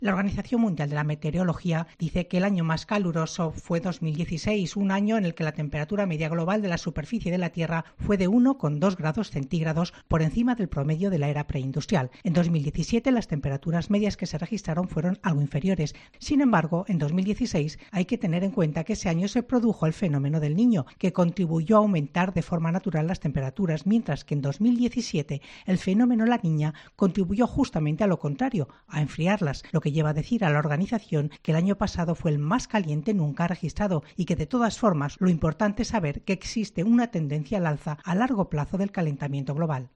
La Organización Mundial de la Meteorología dice que el año más caluroso fue 2016, un año en el que la temperatura media global de la superficie de la Tierra fue de 1,2 grados centígrados por encima del promedio de la era preindustrial. En 2017 las temperaturas medias que se registraron fueron algo inferiores. Sin embargo, en 2016 hay que tener en cuenta que ese año se produjo el fenómeno del Niño, que contribuyó a aumentar de forma natural las temperaturas, mientras que en 2017 el fenómeno La Niña contribuyó justamente a lo contrario, a enfriarlas, lo que lleva a decir a la organización que el año pasado fue el más caliente nunca registrado y que de todas formas lo importante es saber que existe una tendencia al alza a largo plazo del calentamiento global.